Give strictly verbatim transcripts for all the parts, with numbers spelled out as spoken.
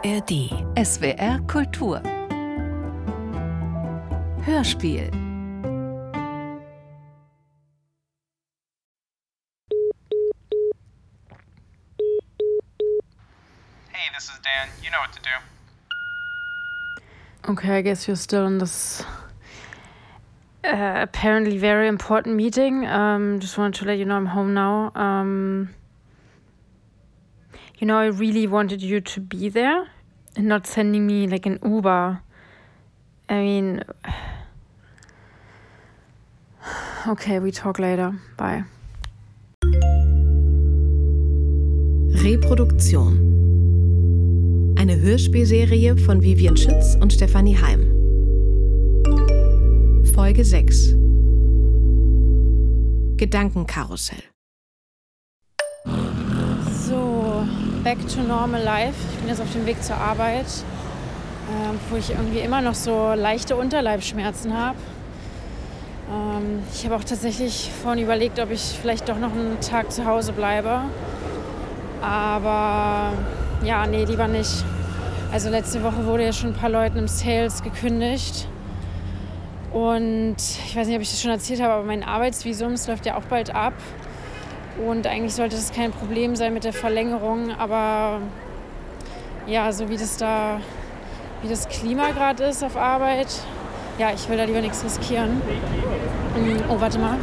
R D. S W R Kultur. Hörspiel. Hey, this is Dan. You know what to do. Okay, I guess you're still in this uh, apparently very important meeting. Um, just wanted to let you know I'm home now. Um, you know, I really wanted you to be there and not sending me like an Uber. I mean, okay, we talk later. Bye. Reproduktion. Eine Hörspielserie von Vivian Schütz und Stefanie Heim. Folge sechs. Gedankenkarussell. So, back to normal life. Ich bin jetzt auf dem Weg zur Arbeit, ähm, wo ich irgendwie immer noch so leichte Unterleibsschmerzen habe. Ähm, ich habe auch tatsächlich vorhin überlegt, ob ich vielleicht doch noch einen Tag zu Hause bleibe. Aber ja, nee, lieber nicht. Also letzte Woche wurde ja schon ein paar Leuten im Sales gekündigt. Und ich weiß nicht, ob ich das schon erzählt habe, aber mein Arbeitsvisum, das läuft ja auch bald ab. Und eigentlich sollte das kein Problem sein mit der Verlängerung. Aber ja, so wie das da, wie das Klima gerade ist auf Arbeit, ja, ich will da lieber nichts riskieren. Oh, warte mal.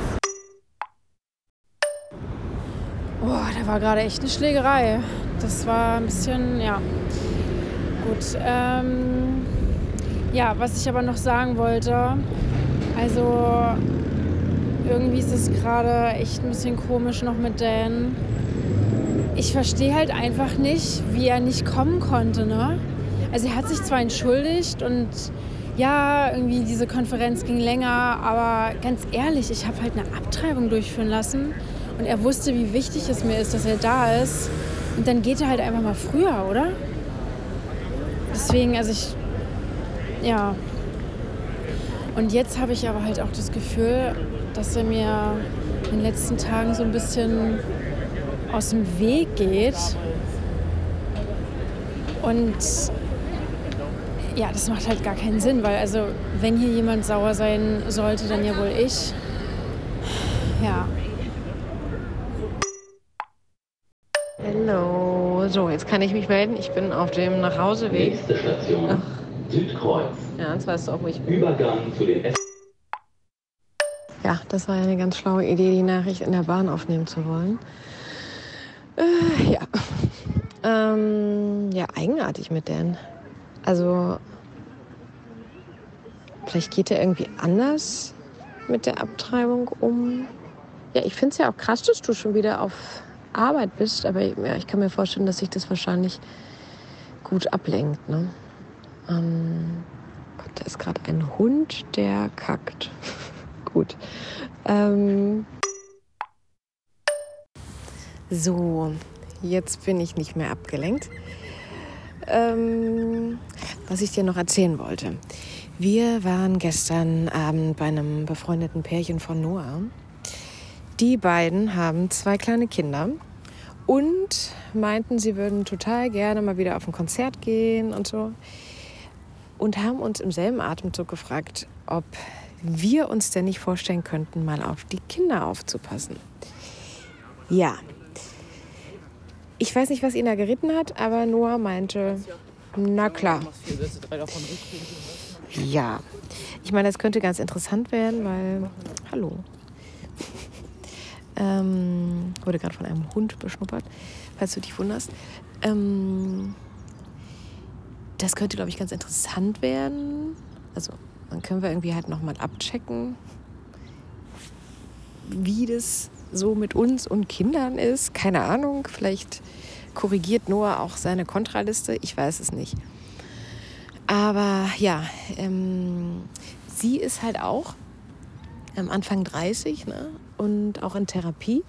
Oh, da war gerade echt eine Schlägerei. Das war ein bisschen, ja, gut. Ähm, ja, was ich aber noch sagen wollte, also irgendwie ist es gerade echt ein bisschen komisch noch mit Dan. Ich verstehe halt einfach nicht, wie er nicht kommen konnte, ne? Also er hat sich zwar entschuldigt und ja, irgendwie diese Konferenz ging länger, aber ganz ehrlich, ich habe halt eine Abtreibung durchführen lassen und er wusste, wie wichtig es mir ist, dass er da ist. Und dann geht er halt einfach mal früher, oder? Deswegen, also ich, ja. Und jetzt habe ich aber halt auch das Gefühl, dass er mir in den letzten Tagen so ein bisschen aus dem Weg geht. Und ja, das macht halt gar keinen Sinn, weil also wenn hier jemand sauer sein sollte, dann ja wohl ich. Ja. Hallo, so, jetzt kann ich mich melden. Ich bin auf dem Nachhauseweg. Nächste Station, Ach. Südkreuz. Ja, jetzt weißt du auch, wo ich bin. Übergang zu den F. Ja, das war ja eine ganz schlaue Idee, die Nachricht in der Bahn aufnehmen zu wollen. Äh, ja. Ähm, ja, eigenartig mit Dan. Also, vielleicht geht er irgendwie anders mit der Abtreibung um. Ja, ich finde es ja auch krass, dass du schon wieder auf Arbeit bist, aber ja, ich kann mir vorstellen, dass sich das wahrscheinlich gut ablenkt. Ne? Ähm, Gott, da ist gerade ein Hund, der kackt. Gut. Ähm, so, jetzt bin ich nicht mehr abgelenkt. Ähm, was ich dir noch erzählen wollte. Wir waren gestern Abend bei einem befreundeten Pärchen von Noah. Die beiden haben zwei kleine Kinder und meinten, sie würden total gerne mal wieder auf ein Konzert gehen und so. Und haben uns im selben Atemzug gefragt, ob wir uns denn nicht vorstellen könnten, mal auf die Kinder aufzupassen. Ja. Ich weiß nicht, was ihn da geritten hat, aber Noah meinte, na klar. Ja. Ich meine, das könnte ganz interessant werden, weil, hallo. Ähm, wurde gerade von einem Hund beschnuppert, falls du dich wunderst. Ähm, das könnte, glaube ich, ganz interessant werden. Also, dann können wir irgendwie halt nochmal abchecken, wie das so mit uns und Kindern ist. Keine Ahnung, vielleicht korrigiert Noah auch seine Kontraliste. Ich weiß es nicht. Aber ja, ähm, sie ist halt auch am Anfang dreißig, ne? Und auch in Therapie.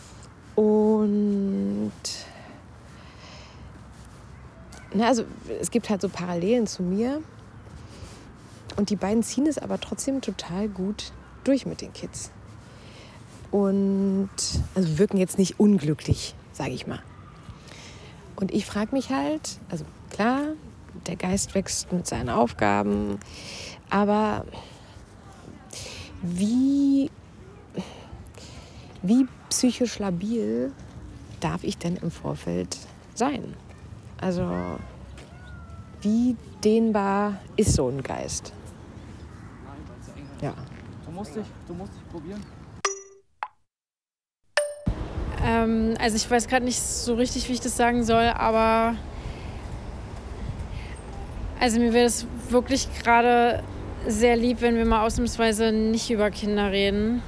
Und na, also es gibt halt so Parallelen zu mir. Und die beiden ziehen es aber trotzdem total gut durch mit den Kids. Und also wirken jetzt nicht unglücklich, sage ich mal. Und ich frage mich halt, also klar, der Geist wächst mit seinen Aufgaben. Aber wie, wie psychisch labil darf ich denn im Vorfeld sein? Also wie dehnbar ist so ein Geist? Ja. Du musst dich, du musst dich probieren. Ähm, also ich weiß gerade nicht so richtig, wie ich das sagen soll, aber also mir wäre es wirklich gerade sehr lieb, wenn wir mal ausnahmsweise nicht über Kinder reden.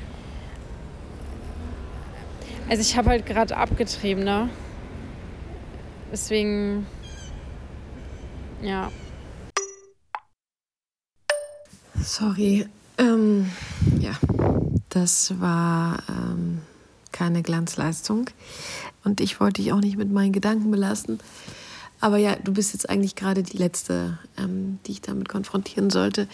Also ich habe halt gerade abgetrieben, ne? Deswegen, ja. Sorry. Ähm, ja, das war ähm, keine Glanzleistung. Und ich wollte dich auch nicht mit meinen Gedanken belasten. Aber ja, du bist jetzt eigentlich gerade die Letzte, ähm, die ich damit konfrontieren sollte.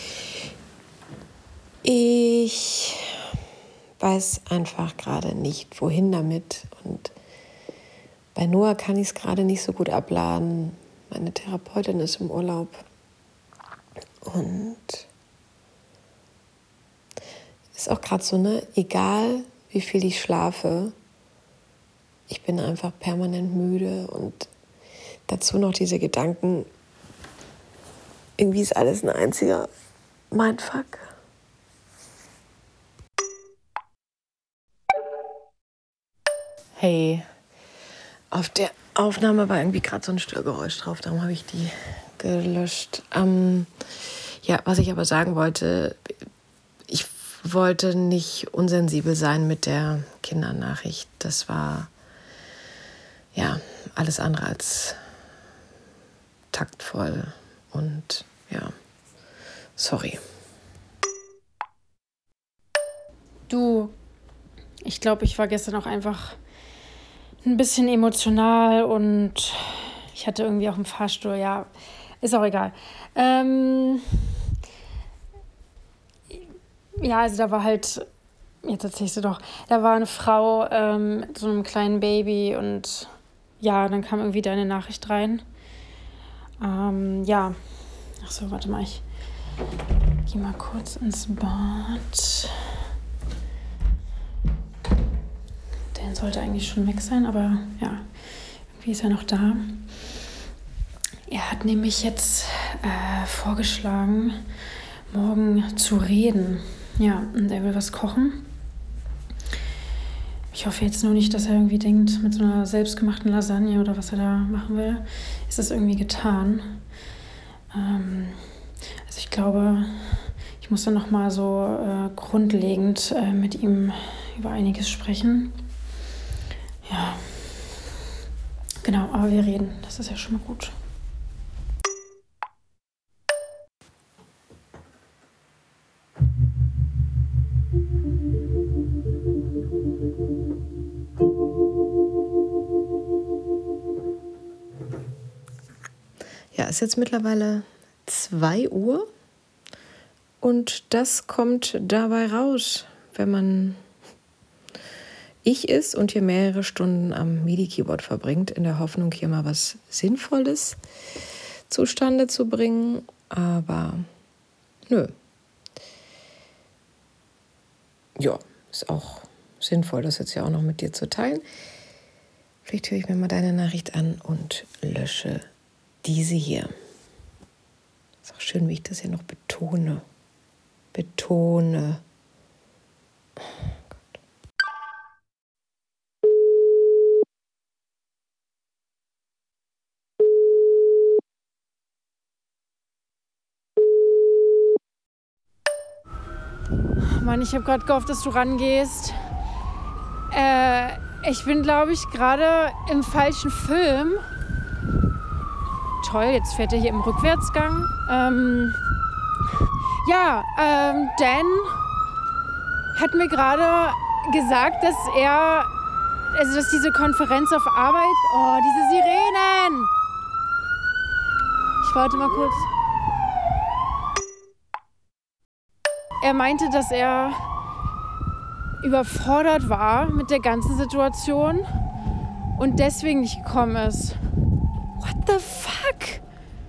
Ich weiß einfach gerade nicht, wohin damit. Und bei Noah kann ich es gerade nicht so gut abladen. Meine Therapeutin ist im Urlaub. Und ist auch gerade so, ne? Egal wie viel ich schlafe, ich bin einfach permanent müde und dazu noch diese Gedanken, irgendwie ist alles ein einziger Mindfuck. Hey, auf der Aufnahme war irgendwie gerade so ein Störgeräusch drauf, darum habe ich die gelöscht. Ähm, ja, was ich aber sagen wollte, ich wollte nicht unsensibel sein mit der Kindernachricht. Das war ja alles andere als taktvoll und ja, sorry. Du, ich glaube, ich war gestern auch einfach ein bisschen emotional und ich hatte irgendwie auch einen Fahrstuhl, ja, ist auch egal. Ähm, ja, also da war halt, jetzt erzähl ich sie doch, da war eine Frau ähm, mit so einem kleinen Baby und ja, dann kam irgendwie deine Nachricht rein. Ähm, ja, ach so, warte mal, ich geh mal kurz ins Bad. Der sollte eigentlich schon weg sein, aber ja, irgendwie ist er noch da. Er hat nämlich jetzt äh, vorgeschlagen, morgen zu reden. Ja, und er will was kochen. Ich hoffe jetzt nur nicht, dass er irgendwie denkt, mit so einer selbstgemachten Lasagne oder was er da machen will, ist das irgendwie getan. Ähm, also ich glaube, ich muss dann nochmal so äh, grundlegend äh, mit ihm über einiges sprechen. Ja, genau, aber wir reden. Das ist ja schon mal gut. Ja, es ist jetzt mittlerweile zwei Uhr und das kommt dabei raus, wenn man ich ist und hier mehrere Stunden am MIDI-Keyboard verbringt, in der Hoffnung, hier mal was Sinnvolles zustande zu bringen. Aber nö. Ja, ist auch sinnvoll, das jetzt ja auch noch mit dir zu teilen. Vielleicht höre ich mir mal deine Nachricht an und lösche diese hier. Ist auch schön, wie ich das hier noch betone. Betone. Mann, ich habe gerade gehofft, dass du rangehst. Äh, ich bin, glaube ich, gerade im falschen Film. Toll, jetzt fährt er hier im Rückwärtsgang. Ähm, ja, ähm, Dan hat mir gerade gesagt, dass er, also dass diese Konferenz auf Arbeit, oh, diese Sirenen. Ich warte mal kurz. Er meinte, dass er überfordert war mit der ganzen Situation und deswegen nicht gekommen ist. What the fuck?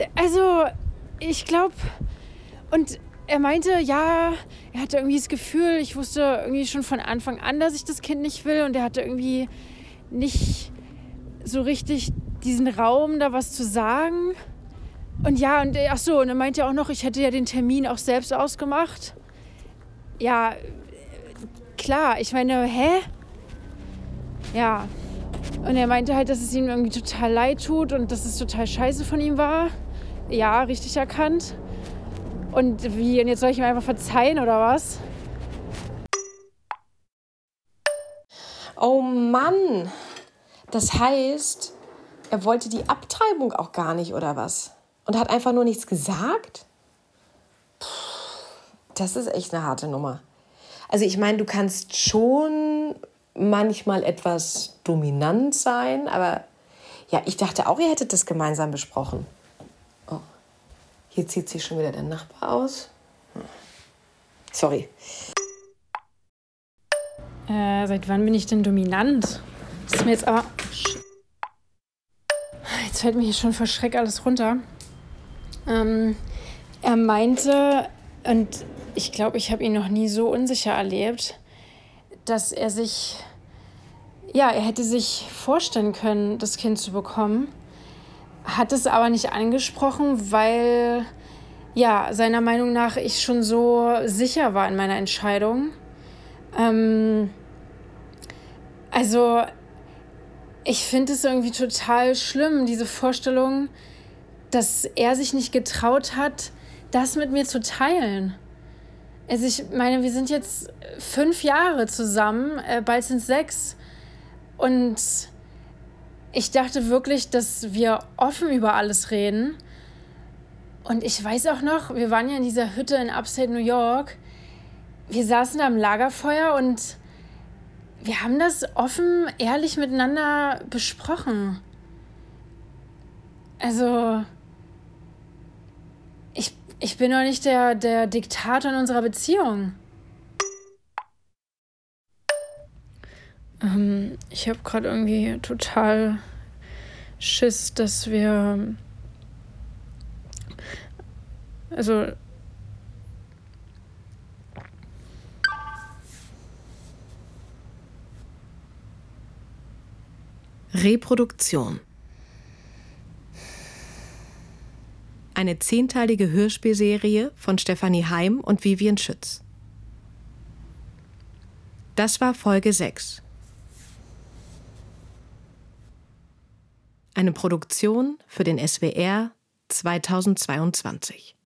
Also, ich glaube, und er meinte, ja, er hatte irgendwie das Gefühl, ich wusste irgendwie schon von Anfang an, dass ich das Kind nicht will. Und er hatte irgendwie nicht so richtig diesen Raum, da was zu sagen. Und ja, und ach so, und er meinte auch noch, ich hätte ja den Termin auch selbst ausgemacht. Ja, klar, ich meine, hä? Ja. Und er meinte halt, dass es ihm irgendwie total leid tut und dass es total scheiße von ihm war. Ja, richtig erkannt. Und wie, und jetzt soll ich ihm einfach verzeihen oder was? Oh Mann, das heißt, er wollte die Abtreibung auch gar nicht oder was? Und hat einfach nur nichts gesagt? Puh, das ist echt eine harte Nummer. Also ich meine, du kannst schon manchmal etwas dominant sein, aber ja, ich dachte auch, ihr hättet das gemeinsam besprochen. Oh, hier zieht sich schon wieder der Nachbar aus. Hm. Sorry. Äh, seit wann bin ich denn dominant? Das ist mir jetzt aber... Jetzt fällt mir hier schon vor Schreck alles runter. Ähm, er meinte, und ich glaube, ich habe ihn noch nie so unsicher erlebt, dass er sich, ja, er hätte sich vorstellen können, das Kind zu bekommen, hat es aber nicht angesprochen, weil, ja, seiner Meinung nach ich schon so sicher war in meiner Entscheidung. Ähm, also, ich finde es irgendwie total schlimm, diese Vorstellung, dass er sich nicht getraut hat, das mit mir zu teilen. Also ich meine, wir sind jetzt fünf Jahre zusammen, äh, bald sind es sechs. Und ich dachte wirklich, dass wir offen über alles reden. Und ich weiß auch noch, wir waren ja in dieser Hütte in Upstate New York. Wir saßen da am Lagerfeuer und wir haben das offen, ehrlich miteinander besprochen. Also, ich, ich bin doch nicht der, der Diktator in unserer Beziehung. Ähm, ich habe gerade irgendwie total Schiss, dass wir... Also... Reproduktion. Eine zehnteilige Hörspielserie von Stefanie Heim und Vivian Schütz. Das war Folge sechs. Eine Produktion für den S W R zweitausendzweiundzwanzig.